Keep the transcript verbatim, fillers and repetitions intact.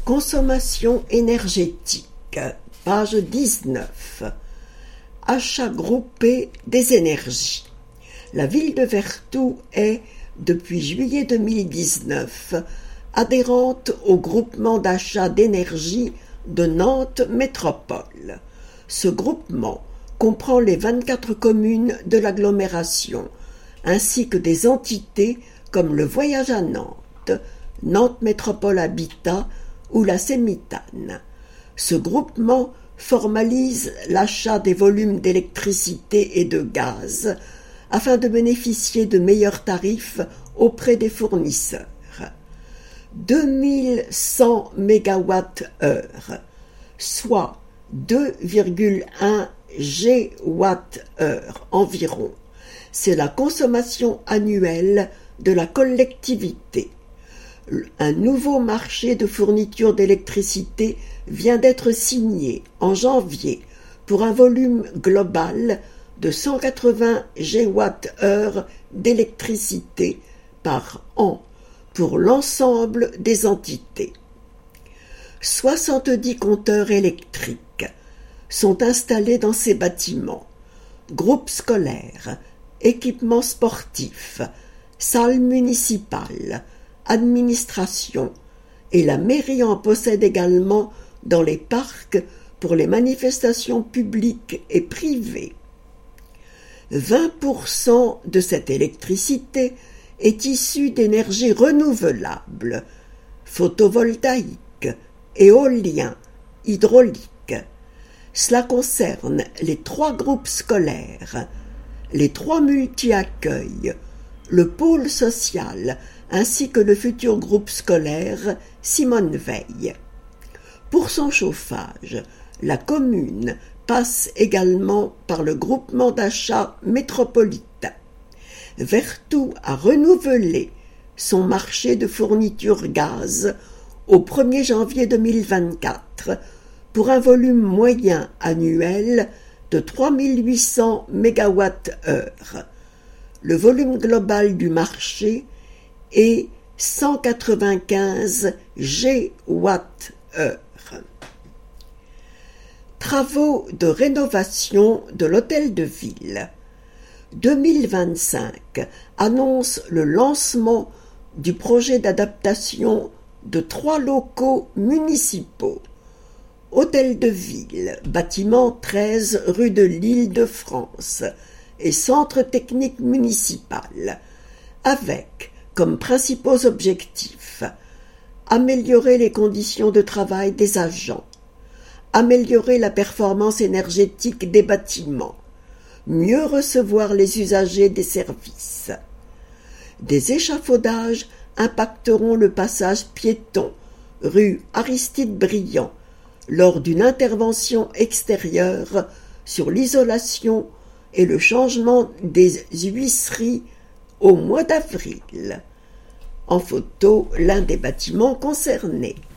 Consommation énergétique, page dix-neuf. Achat groupé des énergies. La ville de Vertou est, depuis juillet deux mille dix-neuf, adhérente au groupement d'achat d'énergie de Nantes Métropole. Ce groupement comprend les vingt-quatre communes de l'agglomération, ainsi que des entités comme le Voyage à Nantes, Nantes Métropole Habitat ou la Sémitane. Ce groupement formalise l'achat des volumes d'électricité et de gaz afin de bénéficier de meilleurs tarifs auprès des fournisseurs. deux mille cent mégawatts-heure, soit deux virgule un gigawatts-heure environ. C'est la consommation annuelle de la collectivité. Un nouveau marché de fourniture d'électricité vient d'être signé en janvier pour un volume global de cent quatre-vingts gigawatts-heure d'électricité par an pour l'ensemble des entités. soixante-dix compteurs électriques sont installés dans ces bâtiments. Groupes scolaires, équipements sportifs, salles municipales, administration, et la mairie en possède également dans les parcs pour les manifestations publiques et privées. vingt pour cent de cette électricité est issue d'énergie renouvelable, photovoltaïque, éolien, hydraulique. Cela concerne les trois groupes scolaires, les trois multi-accueils, le pôle social, ainsi que le futur groupe scolaire Simone Veil. Pour son chauffage, la commune passe également par le groupement d'achat métropolitain. Vertou a renouvelé son marché de fourniture gaz au premier janvier deux mille vingt-quatre pour un volume moyen annuel de trois mille huit cents mégawatts-heure. Le volume global du marché est cent quatre-vingt-quinze gigawatts-heure. Travaux de rénovation de l'hôtel de ville. deux mille vingt-cinq annonce le lancement du projet d'adaptation de trois locaux municipaux. Hôtel de ville, bâtiment treize rue de l'Île-de-France et centre technique municipal, avec comme principaux objectifs améliorer les conditions de travail des agents, améliorer la performance énergétique des bâtiments, mieux recevoir les usagers des services. Des échafaudages impacteront le passage piéton rue Aristide-Briand lors d'une intervention extérieure sur l'isolation et le changement des huisseries au mois d'avril. En photo, l'un des bâtiments concernés.